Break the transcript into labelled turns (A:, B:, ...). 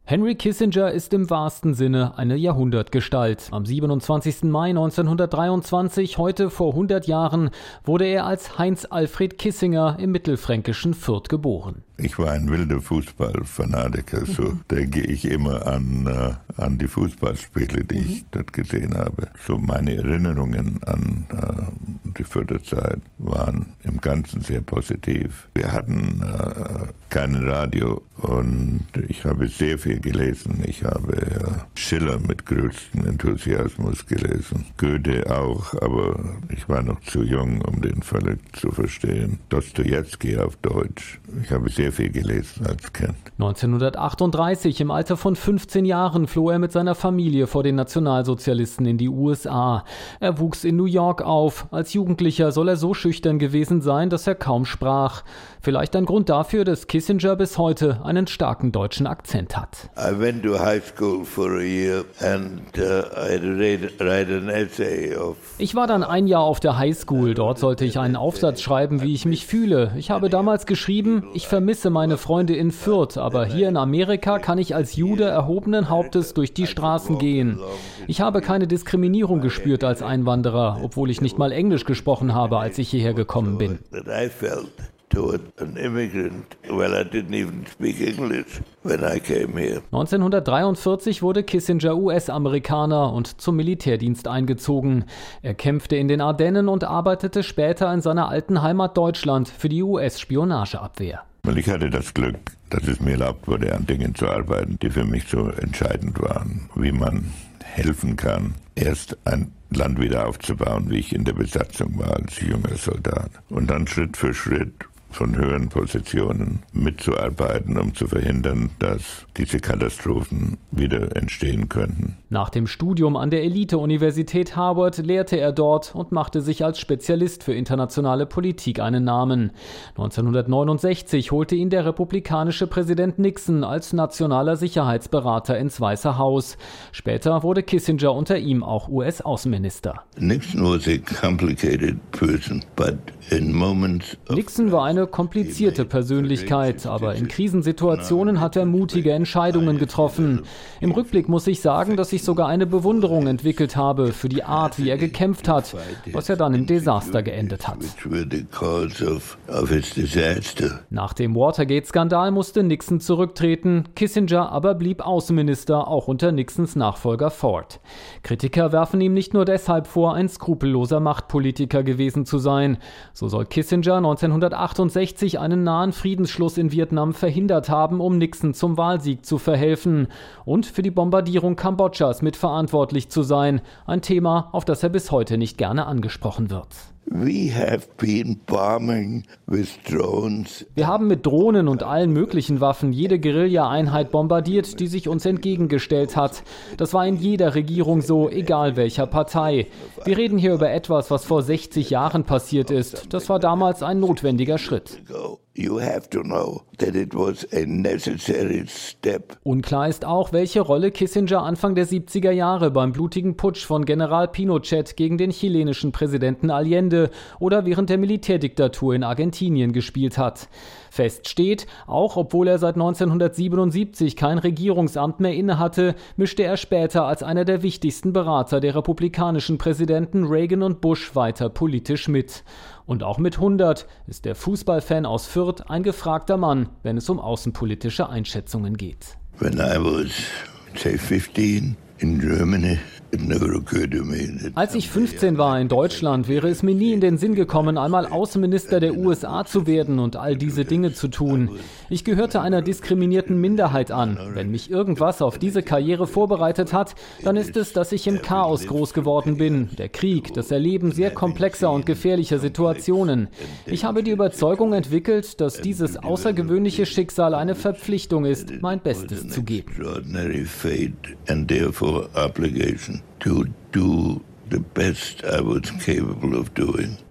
A: Henry Kissinger ist im wahrsten Sinne eine Jahrhundertgestalt. Am 27. Mai 1923, heute vor 100 Jahren, wurde er als Heinz Alfred Kissinger im mittelfränkischen Fürth geboren.
B: Ich war ein wilder Fußballfanatiker, so denke ich immer an die Fußballspiele, die ich dort gesehen habe. So meine Erinnerungen an die Fürther Zeit waren im Ganzen sehr positiv. Wir hatten kein Radio und ich habe sehr viel gelesen. Ich habe Schiller mit größtem Enthusiasmus gelesen. Goethe auch, aber ich war noch zu jung, um den völlig zu verstehen. Dostojewski auf Deutsch. Ich habe sehr viel gelesen als Kind.
A: 1938, im Alter von 15 Jahren, floh er mit seiner Familie vor den Nationalsozialisten in die USA. Er wuchs in New York auf. Als Jugendlicher soll er so schüchtern gewesen sein, dass er kaum sprach. Vielleicht ein Grund dafür, dass Kissinger bis heute einen starken deutschen Akzent hat.
C: I went to high school for a year and I had to write an essay of.
A: Ich war dann ein Jahr auf der Highschool. Dort sollte ich einen Aufsatz schreiben, wie ich mich fühle. Ich habe damals geschrieben, ich vermisse meine Freunde in Fürth, aber hier in Amerika kann ich als Jude erhobenen Hauptes durch die Straßen gehen. Ich habe keine Diskriminierung gespürt als Einwanderer, obwohl ich nicht mal Englisch gesprochen habe, als ich hierher gekommen bin.
C: Toward an immigrant. Well, I didn't even speak English when I came here.
A: 1943 wurde Kissinger US-Amerikaner und zum Militärdienst eingezogen. Er kämpfte in den Ardennen und arbeitete später in seiner alten Heimat Deutschland für die US-Spionageabwehr.
B: Weil ich hatte das Glück, dass es mir erlaubt wurde, an Dingen zu arbeiten, die für mich so entscheidend waren. Wie man helfen kann, erst ein Land wieder aufzubauen, wie ich in der Besatzung war als junger Soldat. Und dann Schritt für Schritt von höheren Positionen mitzuarbeiten, um zu verhindern, dass diese Katastrophen wieder entstehen könnten.
A: Nach dem Studium an der Elite-Universität Harvard lehrte er dort und machte sich als Spezialist für internationale Politik einen Namen. 1969 holte ihn der republikanische Präsident Nixon als nationaler Sicherheitsberater ins Weiße Haus. Später wurde Kissinger unter ihm auch US-Außenminister.
C: Nixon was a complicated person, but in moments of
A: Nixon war eine komplizierte Persönlichkeit, aber in Krisensituationen hat er mutige Entscheidungen getroffen. Im Rückblick muss ich sagen, dass ich sogar eine Bewunderung entwickelt habe für die Art, wie er gekämpft hat, was ja dann im Desaster geendet hat. Nach dem Watergate-Skandal musste Nixon zurücktreten, Kissinger aber blieb Außenminister, auch unter Nixons Nachfolger Ford. Kritiker werfen ihm nicht nur deshalb vor, ein skrupelloser Machtpolitiker gewesen zu sein. So soll Kissinger 1968 einen nahen Friedensschluss in Vietnam verhindert haben, um Nixon zum Wahlsieg zu verhelfen und für die Bombardierung Kambodschas mitverantwortlich zu sein, ein Thema, auf das er bis heute nicht gerne angesprochen wird.
C: We have been bombing with drones.
A: Wir haben mit Drohnen und allen möglichen Waffen jede Guerilla-Einheit bombardiert, die sich uns entgegengestellt hat. Das war in jeder Regierung so, egal welcher Partei. Wir reden hier über etwas, was vor 60 Jahren passiert ist. Das war damals ein notwendiger Schritt.
C: You have to know that it was a necessary step.
A: Unklar ist auch, welche Rolle Kissinger Anfang der 70er Jahre beim blutigen Putsch von General Pinochet gegen den chilenischen Präsidenten Allende oder während der Militärdiktatur in Argentinien gespielt hat. Fest steht, auch obwohl er seit 1977 kein Regierungsamt mehr innehatte, mischte er später als einer der wichtigsten Berater der republikanischen Präsidenten Reagan und Bush weiter politisch mit. Und auch mit 100 ist der Fußballfan aus Fürth ein gefragter Mann, wenn es um außenpolitische Einschätzungen geht.
C: When I was, say, 15 in Germany,
A: als ich 15 war in Deutschland, wäre es mir nie in den Sinn gekommen, einmal Außenminister der USA zu werden und all diese Dinge zu tun. Ich gehörte einer diskriminierten Minderheit an. Wenn mich irgendwas auf diese Karriere vorbereitet hat, dann ist es, dass ich im Chaos groß geworden bin. Der Krieg, das Erleben sehr komplexer und gefährlicher Situationen. Ich habe die Überzeugung entwickelt, dass dieses außergewöhnliche Schicksal eine Verpflichtung ist, mein Bestes zu geben.
C: To do the best I was capable of doing.